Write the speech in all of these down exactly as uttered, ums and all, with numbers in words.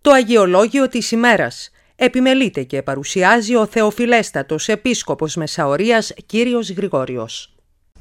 Το Αγιολόγιο της ημέρας επιμελείται και παρουσιάζει ο Θεοφιλέστατος Επίσκοπος Μεσαωρίας κύριος Γρηγόριος.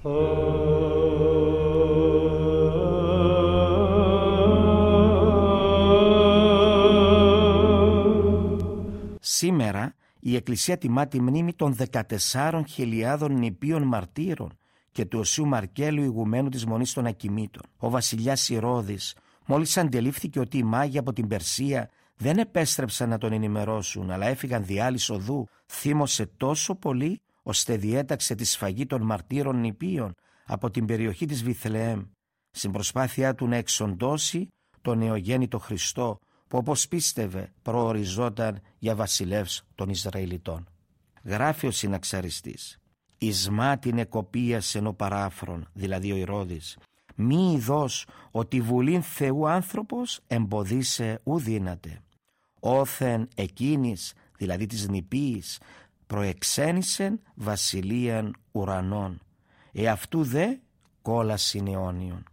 Σήμερα η Εκκλησία τιμά τη μνήμη των δεκατεσσάρων χιλιάδων νηπίων μαρτύρων και του Οσίου Μαρκέλου ηγουμένου της Μονής των Ακιμήτων. Ο βασιλιάς Ηρώδης, μόλις αντιλήφθηκε ότι οι μάγοι από την Περσία δεν επέστρεψαν να τον ενημερώσουν, αλλά έφυγαν δι' άλλης οδού, θύμωσε τόσο πολύ, ώστε διέταξε τη σφαγή των μαρτύρων νηπίων από την περιοχή της Βιθλεέμ, στην προσπάθειά του να εξοντώσει τον νεογέννητο Χριστό, που όπως πίστευε προοριζόταν για βασιλεύς των Ισραηλιτών. Γράφει ο συναξαριστής: «Εις μάτιν εκοπίασεν ο παράφρον», δηλαδή ο Ηρώδης, «μη ειδός ότι βουλήν Θεού άνθρωπος εμποδίσε ου δύναται. Όθεν εκείνης», δηλαδή της νηπίης, «προεξένησεν βασιλείαν ουρανών, εαυτού δε κόλασιν αιώνιον».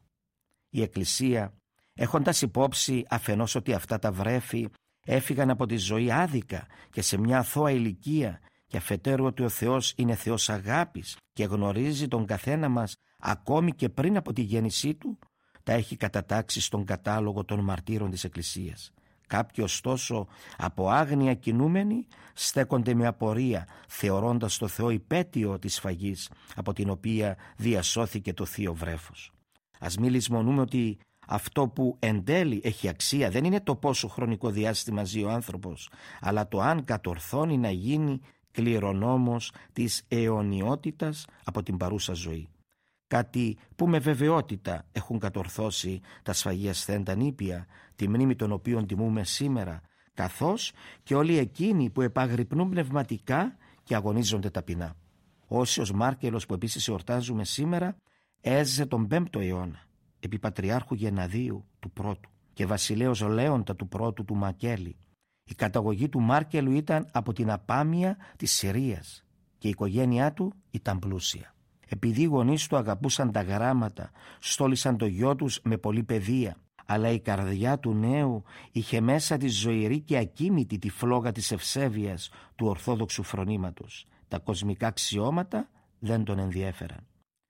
Η Εκκλησία, έχοντας υπόψη αφενός ότι αυτά τα βρέφη έφυγαν από τη ζωή άδικα και σε μια αθώα ηλικία, και αφετέρου ότι ο Θεός είναι Θεός αγάπης και γνωρίζει τον καθένα μας ακόμη και πριν από τη γέννησή του, τα έχει κατατάξει στον κατάλογο των μαρτύρων της Εκκλησίας. Κάποιοι ωστόσο από άγνοια κινούμενοι στέκονται με απορία, θεωρώντας το Θεό υπέτειο της σφαγής από την οποία διασώθηκε το θείο βρέφος. Ας μη λησμονούμε ότι αυτό που εν τέλει έχει αξία δεν είναι το πόσο χρονικό διάστημα ζει ο άνθρωπος, αλλά το αν κατορθώνει να γίνει κληρονόμος της αιωνιότητας από την παρούσα ζωή. Κάτι που με βεβαιότητα έχουν κατορθώσει τα σφαγιασθέντα νήπια, τη μνήμη των οποίων τιμούμε σήμερα, καθώς και όλοι εκείνοι που επαγρυπνούν πνευματικά και αγωνίζονται ταπεινά. Ο Όσιος Μάρκελος, που επίσης εορτάζουμε σήμερα, έζησε τον πέμπτο αιώνα, επί Πατριάρχου Γεναδίου του πρώτου και βασιλέως Λέοντα του πρώτου του Μακέλη. Η καταγωγή του Μάρκελου ήταν από την Απάμια της Συρίας και η οικογένειά του ήταν πλούσια. Επειδή οι γονείς του αγαπούσαν τα γράμματα, στόλισαν το γιο τους με πολλή παιδεία, αλλά η καρδιά του νέου είχε μέσα τη ζωηρή και ακίνητη τη φλόγα της ευσέβειας του ορθόδοξου φρονήματος. Τα κοσμικά αξιώματα δεν τον ενδιέφεραν.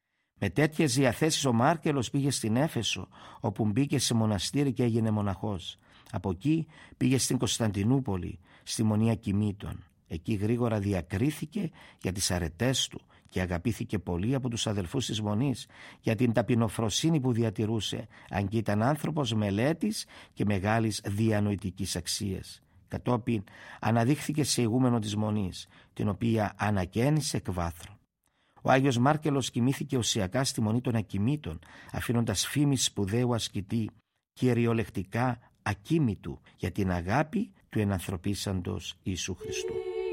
Με τέτοιες διαθέσεις ο Μάρκελος πήγε στην Έφεσο, όπου μπήκε σε μοναστήρι και έγινε μοναχός. Από εκεί πήγε στην Κωνσταντινούπολη, στη Μονή Ακιμήτων. Εκεί γρήγορα διακρίθηκε για τις αρετές του και αγαπήθηκε πολύ από τους αδελφούς της Μονής για την ταπεινοφροσύνη που διατηρούσε, αν και ήταν άνθρωπος μελέτης και μεγάλης διανοητικής αξίας. Κατόπιν αναδείχθηκε σε ηγούμενο της Μονής, την οποία ανακαίνισε εκ βάθρων. Ο Άγιος Μάρκελος κοιμήθηκε οσιακά στη Μονή των Ακιμήτων, αφήνοντας φήμη σπουδαίου ασκητή, κυριολεκτικά ακίμητου για την αγάπη του ενανθρωπίσαντος Ιησού Χριστού.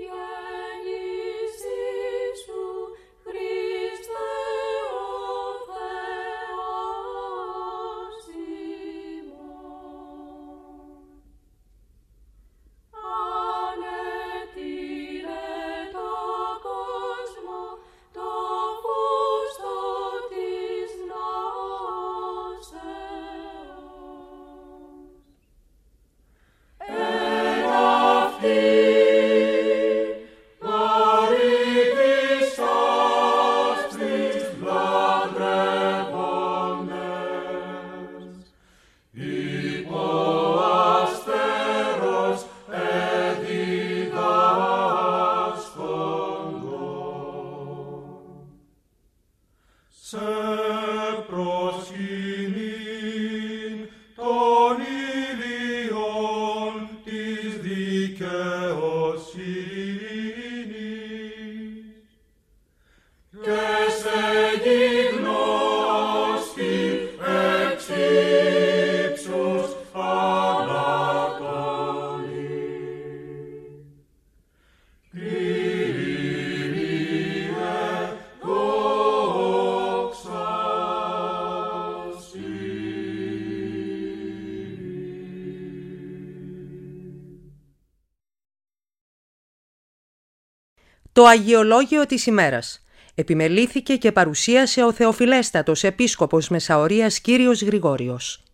Το Αγιολόγιο της ημέρας επιμελήθηκε και παρουσίασε ο Θεοφιλέστατος Επίσκοπος Μεσαωρίας κύριος Γρηγόριος.